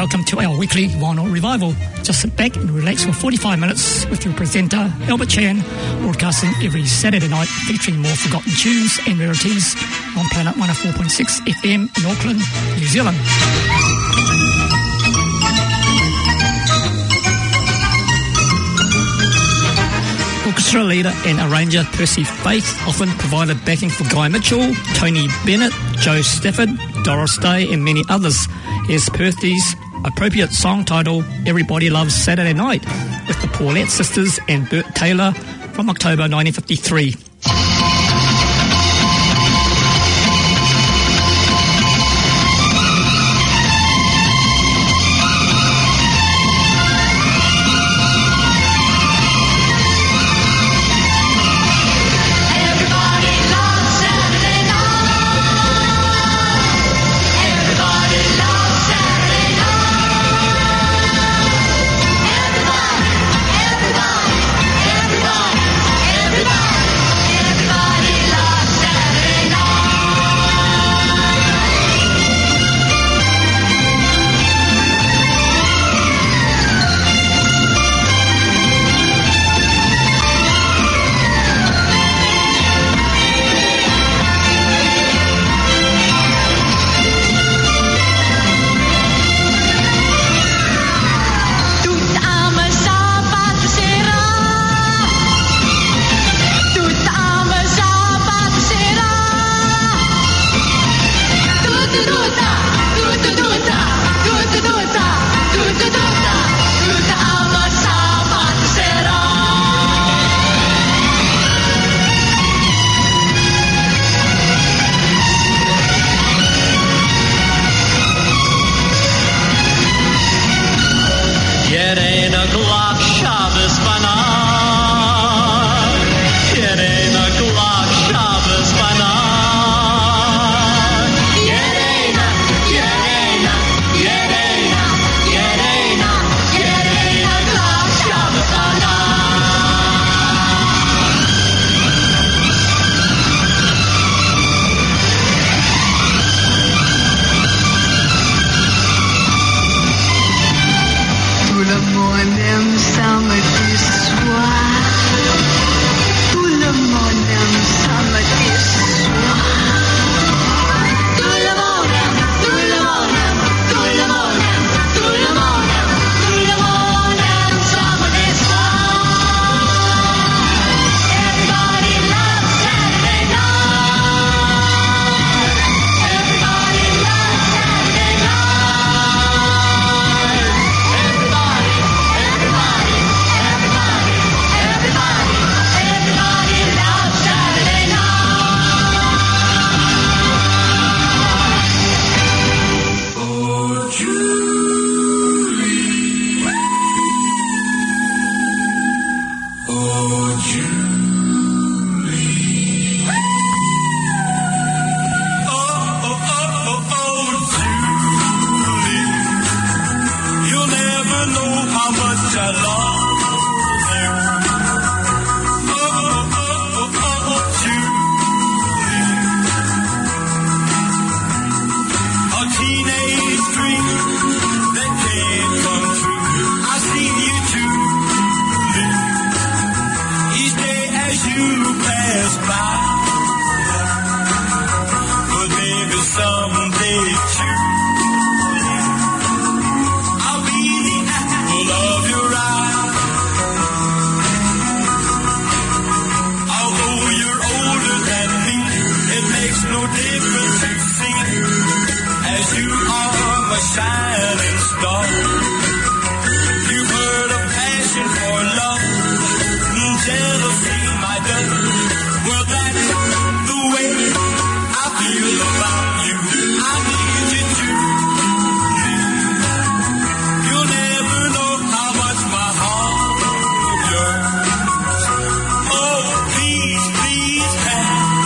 welcome to our weekly Vinyl Revival. Just sit back and relax for 45 minutes with your presenter, Albert Chan, broadcasting every Saturday night featuring more forgotten tunes and rarities on Planet 104.6 FM in Auckland, New Zealand. Orchestra leader and arranger Percy Faith often provided backing for Guy Mitchell, Tony Bennett, Joe Stafford, Doris Day and many others. Here's Percy's appropriate song title, Everybody Loves Saturday Night, with the Paulette Sisters and Bert Taylor from October 1953.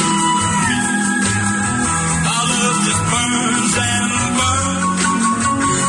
Burns and burns.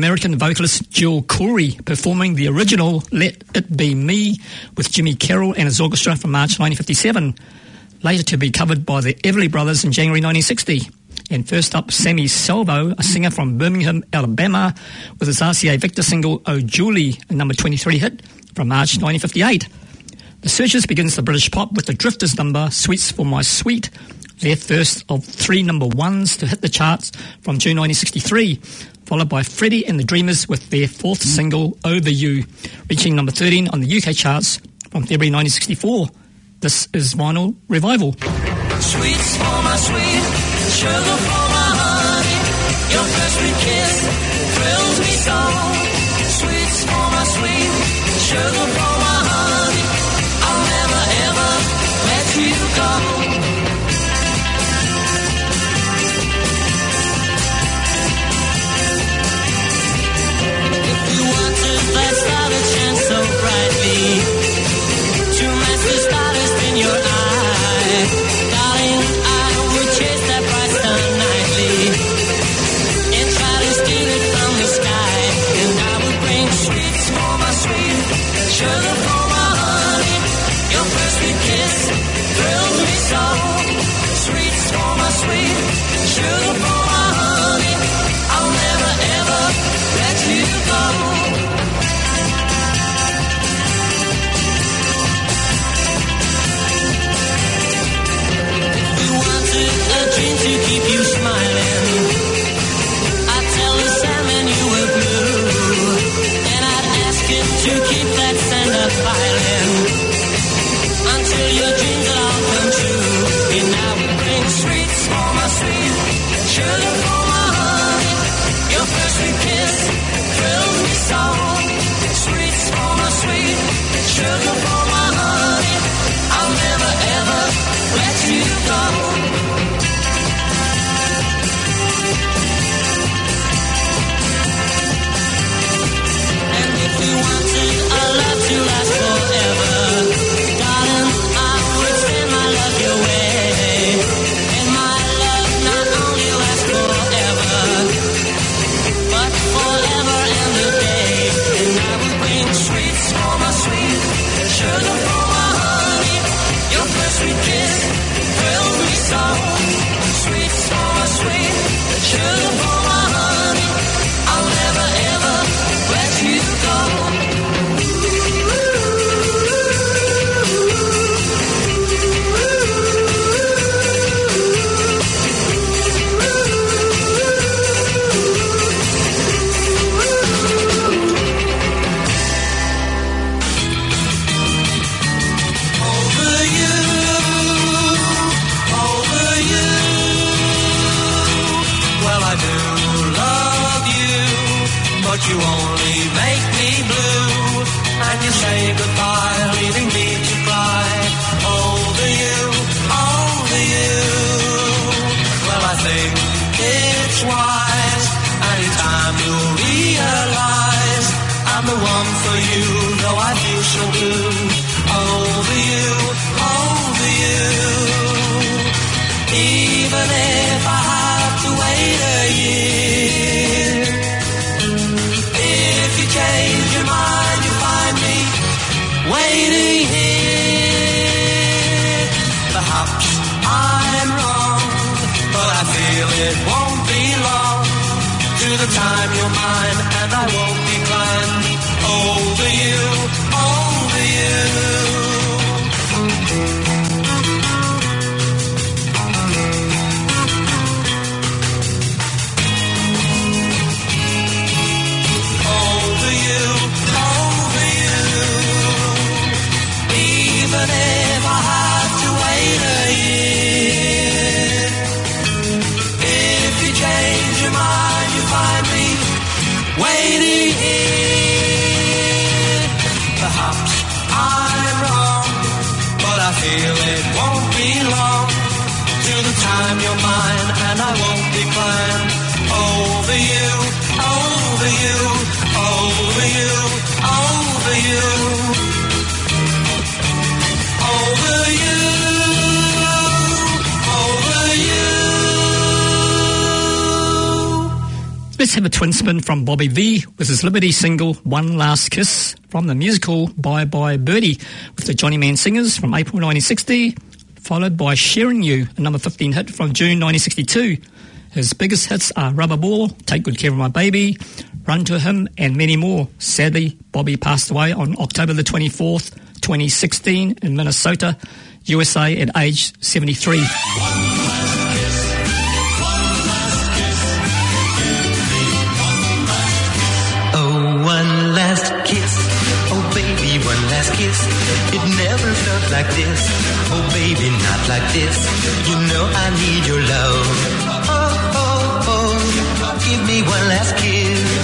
American vocalist Jill Corey performing the original Let It Be Me with Jimmy Carroll and his orchestra from March 1957, later to be covered by the Everly Brothers in January 1960. And first up, Sammy Salvo, a singer from Birmingham, Alabama, with his RCA Victor single Oh Julie, a number 23 hit from March 1958. The Searchers begins the British pop with the Drifters number Sweets for My Sweet, their first of 3 number ones to hit the charts from June 1963, followed by Freddie and the Dreamers with their 4th single Over You, reaching number 13 on the UK charts from February 1964. This is Vinyl Revival. Sweets for my sweet, sugar for my honey, your first sweet kiss thrills me so. Sweets for my sweet, sugar for my honey, I'll never ever let you go. If you wanted that star that shines so brightly, to match the stardust in your eye, darling, I would chase that bright star nightly and try to steal it from the sky. And I would bring sweets for my sweet, sugar for my honey, your first sweet kiss thrills me so. Sweets for my sweet, sugar for my honey, I'll never ever let you go. A dream to keep you smiling, I'd tell the salmon you were blue, and I'd ask him to keep that sand up piling until your dreams would all come true. And I would bring sweets for my sweet, sugar for my honey, your first sweet kiss thrills me so. Sweets for my sweet, sugar for my honey, I'll never ever let you go. A love to last forever, darling, I would send my love your way, and my love not only lasts forever, but forever and a day. And I would bring sweets for my sweet, sugar for my honey, your first sweet kiss thrills me so. Sweets for my sweet, sugar for my honey, I'll never ever let you go. You only make me blue, and you say goodbye, leaving me to cry. Over you, over you. Well, I think it's wise, and in time you'll realize I'm the one for you, though I feel so blue. Over you, over you. Even if I have to wait a year, change your mind, you find me waiting here. Perhaps I'm wrong, but I feel it won't be long to the time you're mine, and I won't decline. Over you, over you. Even if I have to wait a year, if you change your mind, you find me waiting here. Perhaps I'm wrong, but I feel it won't be long to the time you're mine, and I won't decline. Over you, over you, over you, over you. Over you, over you. Let's have a twin spin from Bobby V with his Liberty single One Last Kiss from the musical Bye Bye Birdie with the Johnny Man Singers from April 1960, followed by Sharing You, a number 15 hit from June 1962. His biggest hits are Rubber Ball, Take Good Care of My Baby, Run to Him, and many more. Sadly, Bobby passed away on October the 24th, 2016 in Minnesota, USA at age 73. One last kiss, oh baby, one last kiss. It never felt like this, oh baby, not like this. You know I need your love. Oh, oh, oh, give me one last kiss.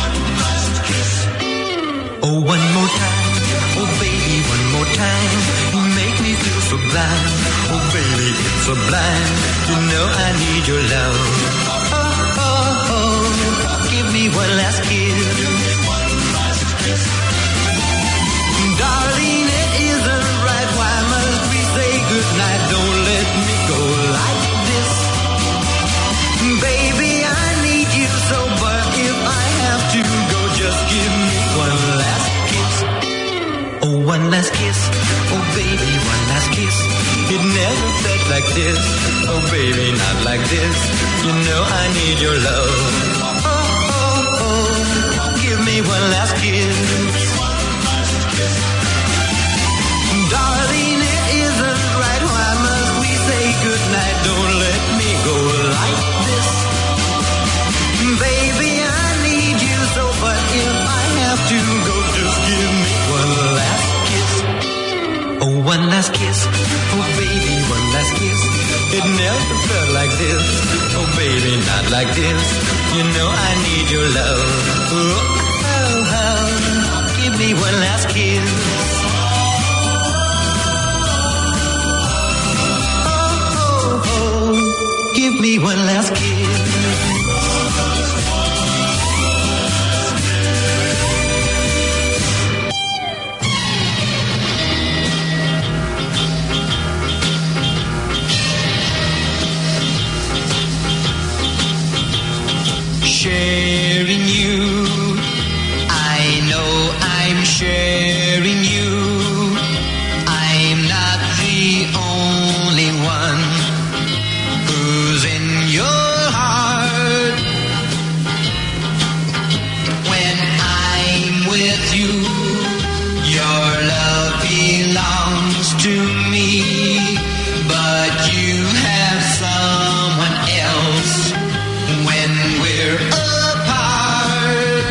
Oh, one more time, oh baby, one more time. You make me feel so blind, oh baby, it's sublime. You know I need your love. Oh, oh, oh, give me one last kiss. Darling, it isn't right. Why must we say goodnight? Don't let me go like this. Baby, I need you so, but if I have to go, just give me one last kiss. Oh, one last kiss. Oh, baby, one last kiss. It never felt like this. Oh, baby, not like this. You know I need your love. Oh, oh, oh, give me one last kiss. Darling, it isn't right. Why must we say goodnight? Don't let me go like this. Baby, I need you so, but if I have to go, just give me one last kiss. Oh, one last kiss. Oh, baby, one last kiss. It never felt like this. Oh, baby, not like this. You know I need your love. Oh, oh, oh. Give me one last kiss. Give me one last kiss. Sharing you, I know I'm sharing you. I'm not the only one who's in your heart. When I'm with you, your love belongs to me, but you have someone else when we're apart.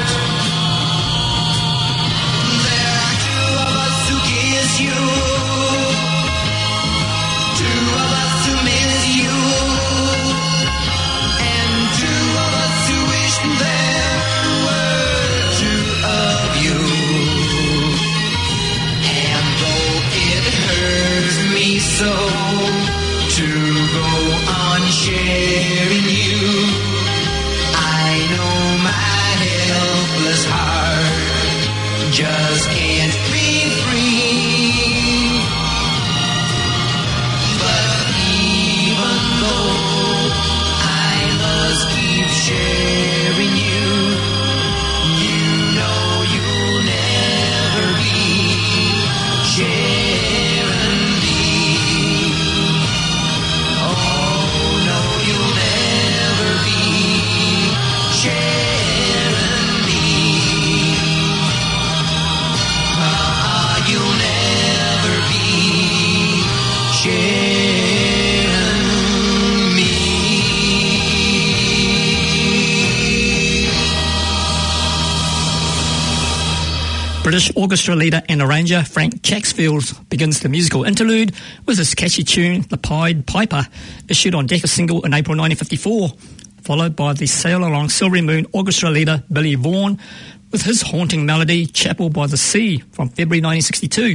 There are two of us who kiss you, two of us who miss you, and two of us who wish there were two of you. And though it hurts me so to go on sharing you, I know my helpless heart just can't be free. But even though I must keep sharing you, you know you'll never be sharing me. Oh no, you'll never be sharing me. You'll never be sharing me. British orchestra leader and arranger Frank Chaksfield begins the musical interlude with his catchy tune, The Pied Piper, issued on Decca single in April 1954, followed by the Sail Along Silvery Moon orchestra leader Billy Vaughan with his haunting melody, Chapel by the Sea, from February 1962.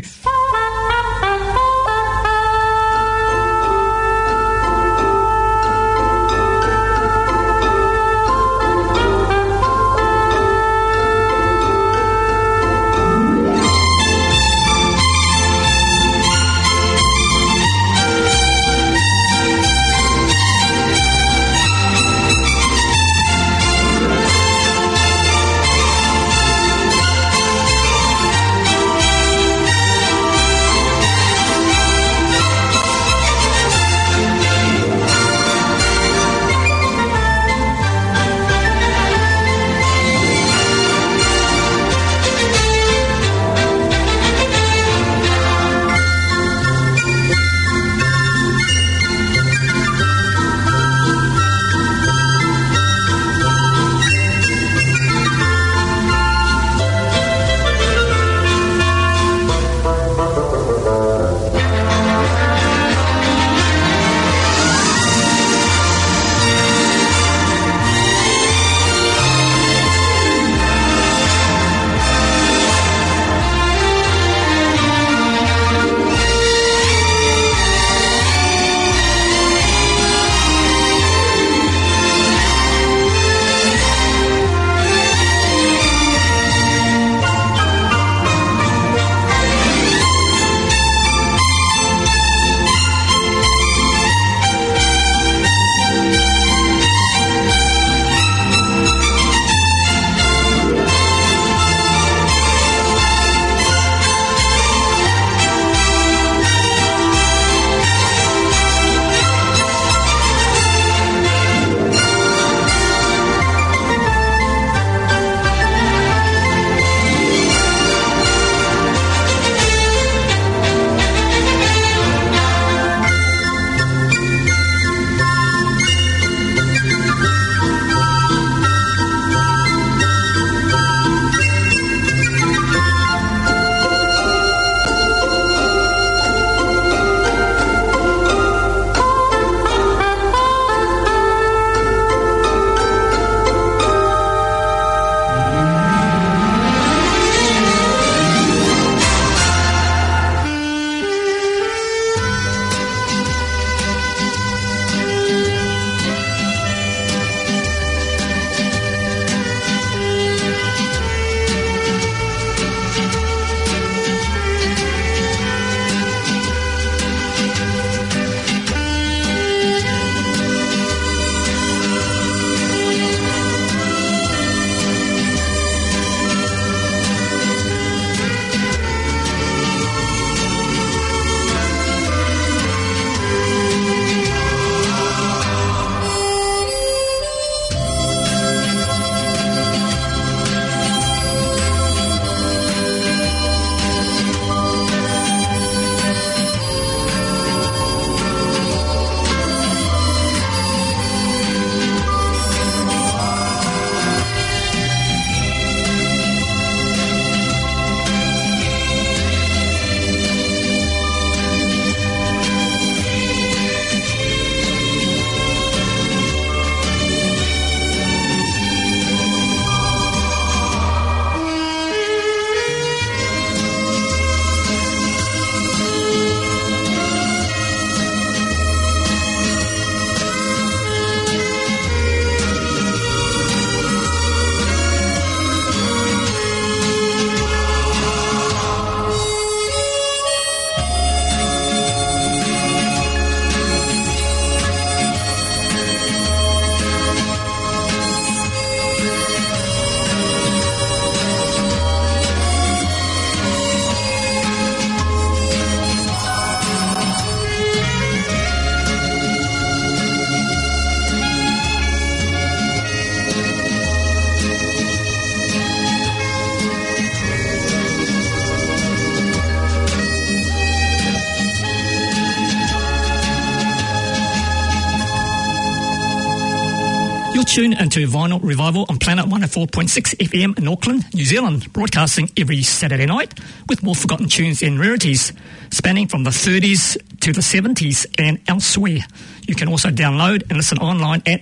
Tune into Vinyl Revival on Planet 104.6 FM in Auckland, New Zealand, broadcasting every Saturday night with more forgotten tunes and rarities, spanning from the 30s to the 70s and elsewhere. You can also download and listen online at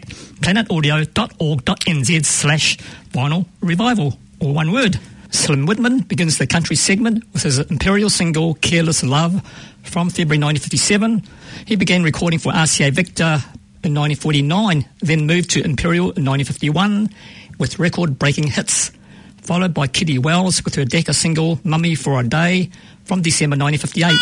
planetaudio.org.nz/Vinyl Revival, all one word. Slim Whitman begins the country segment with his imperial single Careless Love from February 1957. He began recording for RCA Victor in 1949, then moved to Imperial in 1951 with record-breaking hits, followed by Kitty Wells with her Decca single Mummy for a Day from December 1958.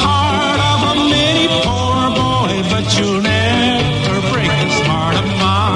You'll never break the heart of mine.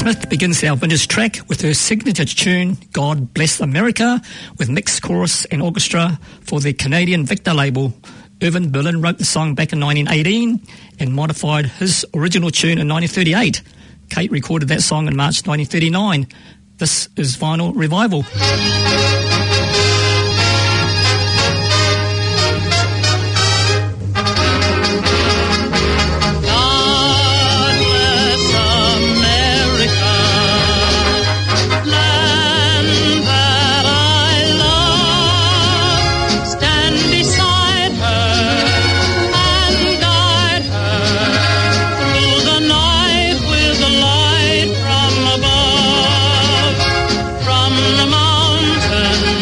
Smith begins our vintage track with her signature tune, God Bless America, with mixed chorus and orchestra for the Canadian Victor label. Irvin Berlin wrote the song back in 1918 and modified his original tune in 1938. Kate recorded that song in March 1939. This is Vinyl Revival. From the mountains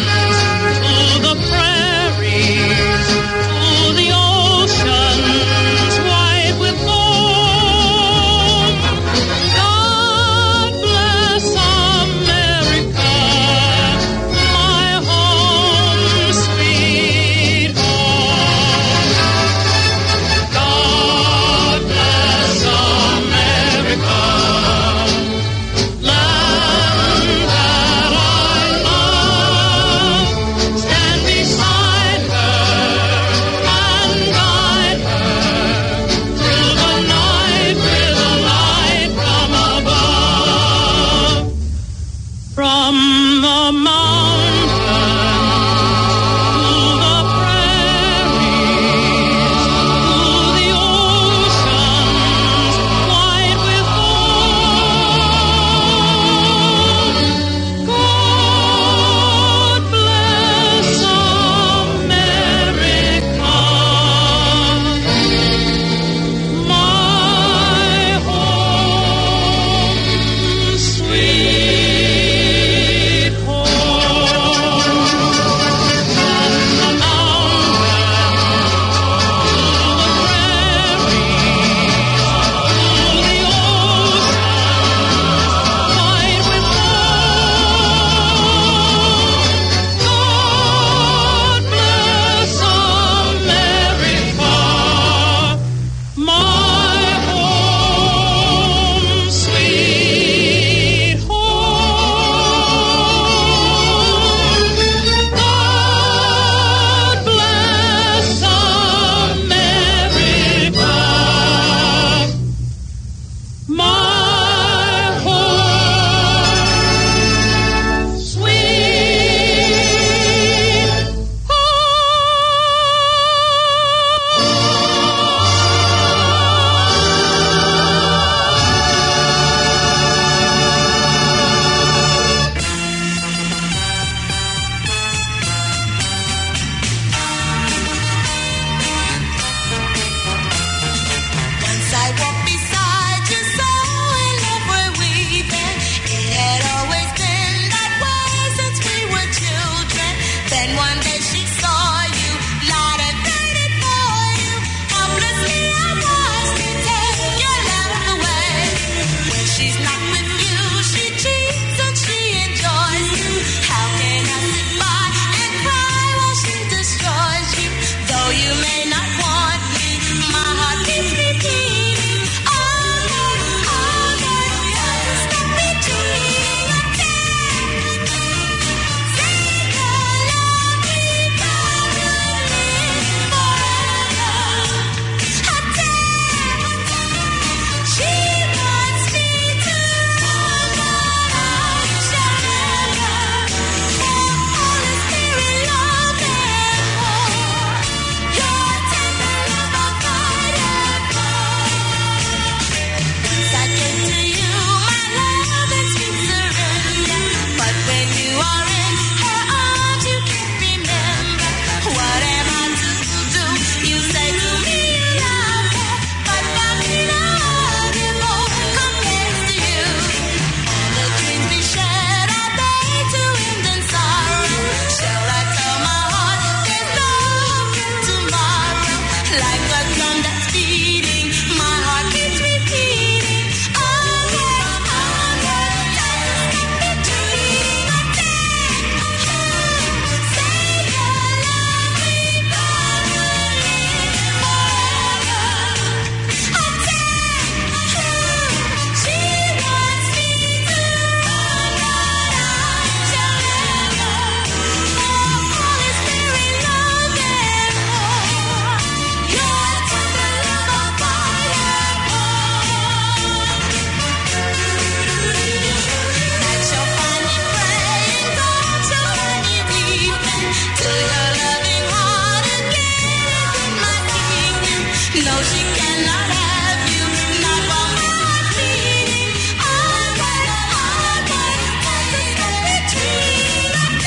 cannot have you, not while my heart's beating. Onward, onward, past the step between.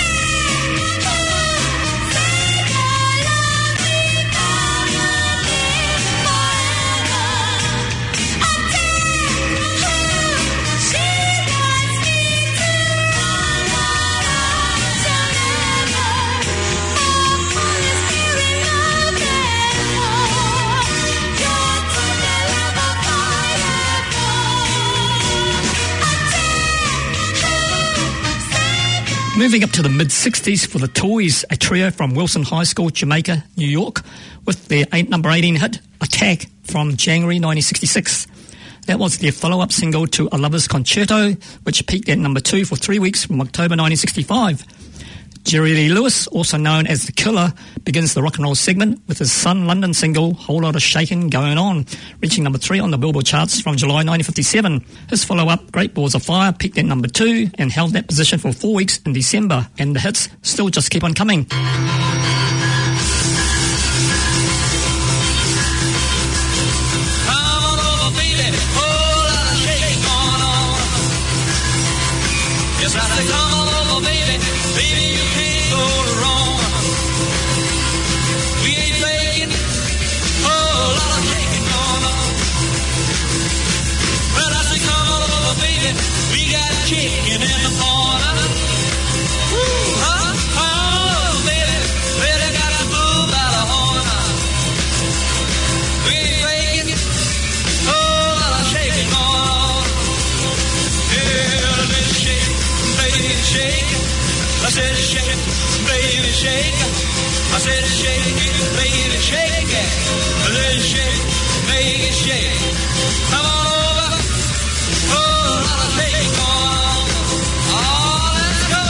Moving up to the mid-60s for the Toys, a trio from Wilson High School, Jamaica, New York, with their number 18 hit, Attack, from January 1966. That was their follow-up single to A Lover's Concerto, which peaked at number 2 for 3 weeks from October 1965. Jerry Lee Lewis, also known as The Killer, begins the rock and roll segment with his Sun London single, Whole Lot of Shakin' Going On, reaching number 3 on the Billboard charts from July 1957. His follow-up, Great Balls of Fire, peaked at number 2 and held that position for 4 weeks in December, and the hits still just keep on coming. Come on over, baby, whole lot of shaking going on. Yes, I say come on over, baby, baby, you can't go wrong. We ain't faking, whole lot of shaking going on. Well, I say come on over, baby, we got chicken in the corner. Ooh, oh, baby, really gotta move by the horn. We ain't faking, whole lot of shaking going on. Yeah, let's shake, baby, shake. I said shake, baby, shake. I said shake it, baby, shake it. Let's shake, baby, shake. Come on over, whole lot of shaking going on. Oh, let's go.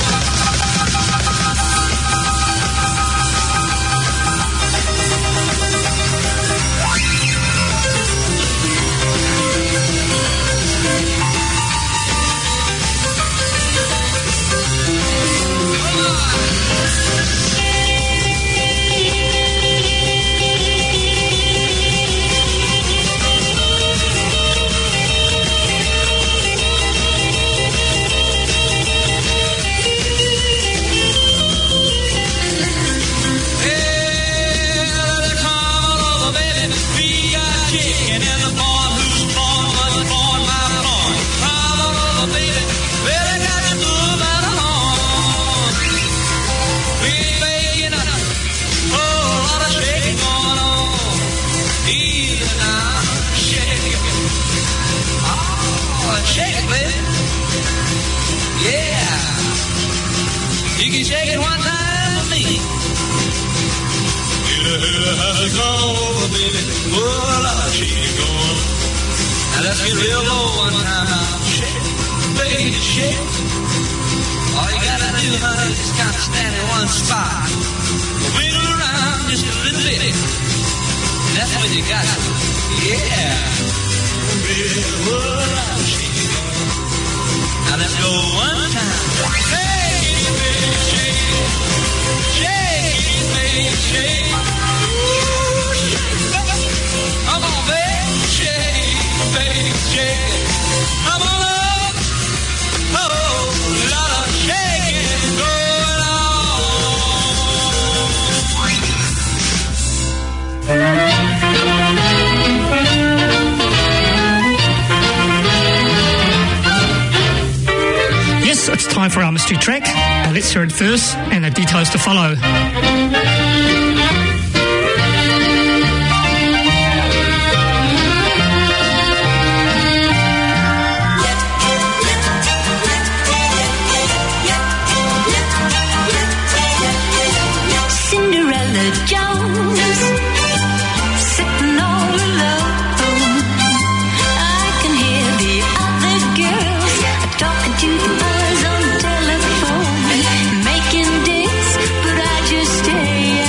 Shake it one time for me. How's it going, baby? Well, I'll shake it going. Now let's get real low one time now. Shake, baby, shake. All you gotta do, honey, is kind of stand in one spot. Wiggle around just a little bit. That's when you got it. Yeah. Baby, well, I'll shake it going. Now let's go one time. Hey, baby, shake it. Shake it, baby, shake it. Come on, baby, shake it, baby, shake it. Come on up. Oh, lot of shaking going on. Yes, it's time for our mystery track. Let's hear it first, and the details to follow. Cinderella Jones, sitting all alone. I can hear the other girls talking to the boys on the telephone, making dates, but I just stay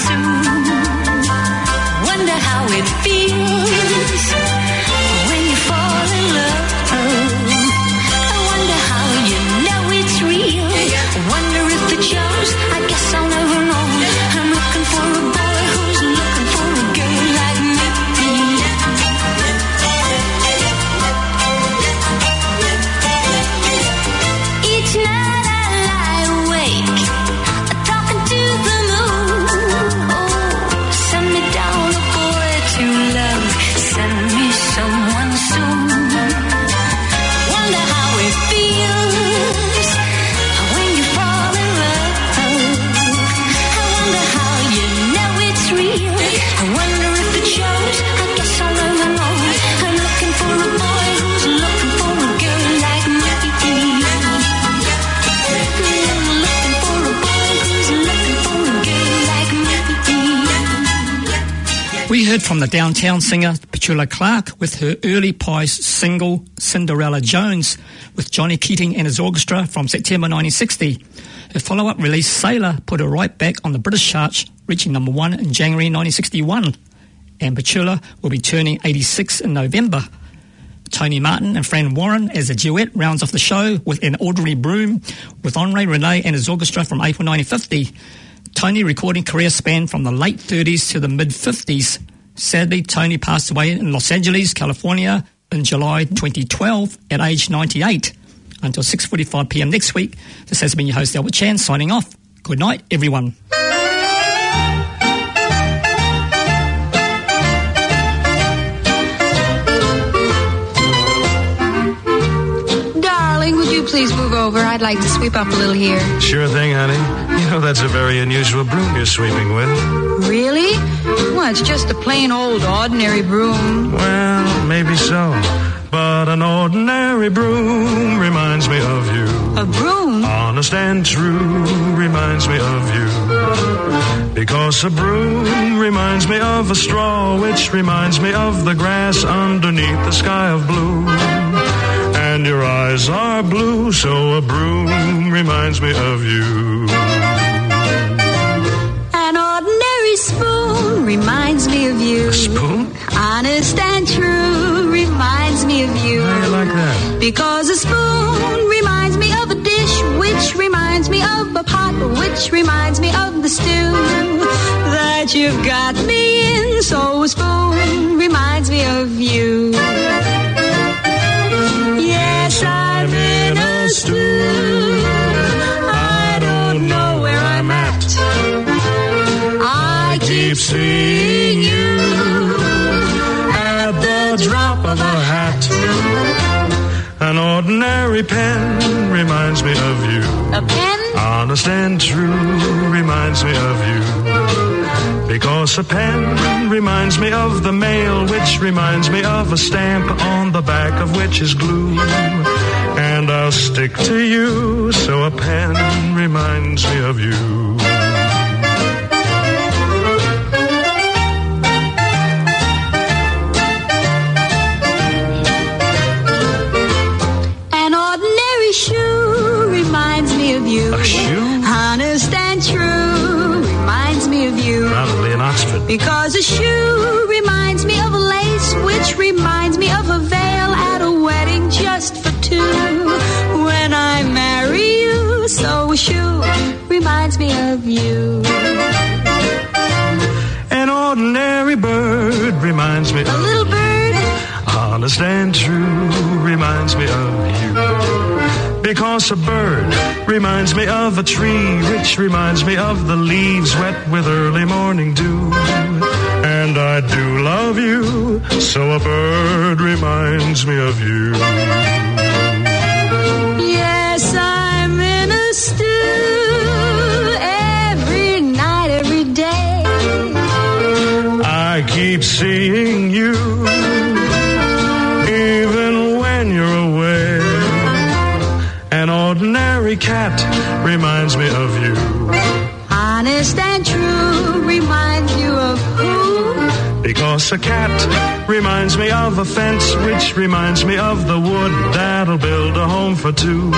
soon. Wonder how it feels when you fall in love. I wonder how you know it's real. I wonder if it shows. I guess I'll never know. I'm looking for a boy who's looking for a girl like me. Each night I lie awake, talking to the moon. Oh, send me down a boy to love. Send me someone soon. Wonder how it feels when you fall in love. I wonder how you know it's real. I wonder if it shows. I guess I'll never know. I'm looking for a boy who's looking for a girl like me. Looking for a boy who's looking for a girl like me. We heard from the downtown singer Petula Clark with her early Pies single Cinderella Jones with Johnny Keating and his orchestra from September 1960. Her follow-up release Sailor put her right back on the British charts, reaching number 1 in January 1961. And Petula will be turning 86 in November. Tony Martin and Fran Warren as a duet rounds off the show with An Ordinary Broom with Henri René and his orchestra from April 1950. Tony recording career spanned from the late 30s to the mid-50s. Sadly, Tony passed away in Los Angeles, California in July 2012 at age 98. Until 6:45 p.m. next week, this has been your host Albert Chan signing off. Good night, everyone. Darling, would you please move over? I'd like to sweep up a little here. Sure thing, honey. You know that's a very unusual broom you're sweeping with. Really? Well, it's just a plain old ordinary broom. Well, maybe so. But an ordinary broom reminds me of you. A broom? Honest and true reminds me of you. Because a broom reminds me of a straw, which reminds me of the grass underneath the sky of blue. And your eyes are blue, so a broom reminds me of you. An ordinary spoon reminds me of you. A spoon? Honest and true reminds me of you. How do you like that? Because a spoon reminds me of a dish, which reminds me of a pot, which reminds me of the stew that you've got me in. So a spoon reminds me of you. Yes, I'm in a stew. I don't know where I'm at. I keep seeing you at the drop of a hat. An ordinary pen reminds me of you. A pen? Honest and true reminds me of you. Because a pen reminds me of the mail, which reminds me of a stamp on the back of which is glue. And I'll stick to you, so a pen reminds me of you. Shoe reminds me of you. A shoe? Honest and true reminds me of you. Probably in Oxford. Because a shoe reminds me of a lace, which reminds me of a veil at a wedding just for two. When I marry you, so a shoe reminds me of you. An ordinary bird reminds me of A little bird. Honest and true reminds me of you. Because a bird reminds me of a tree, which reminds me of the leaves wet with early morning dew. And I do love you, so a bird reminds me of you. Yes, I'm in a stew every night, every day. I keep seeing you, even when you're away. An ordinary cat reminds me of you. Honest and true reminds you of who? Because a cat reminds me of a fence, which reminds me of the wood that'll build a home for two.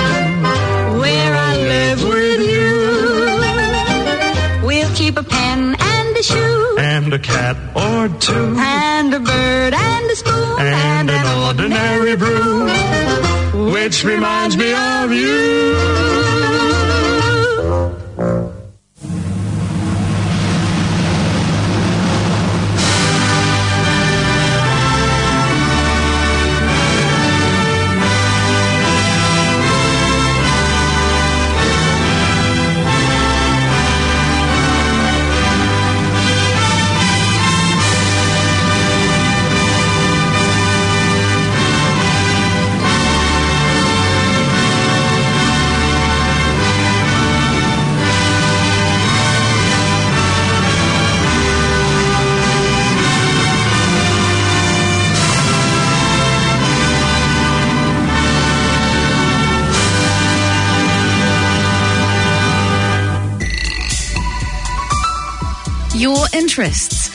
Where I live with you, we'll keep a pen and a shoe, and a cat or two, and a bird and a spoon, and an ordinary brew, which reminds me of you. Your interests,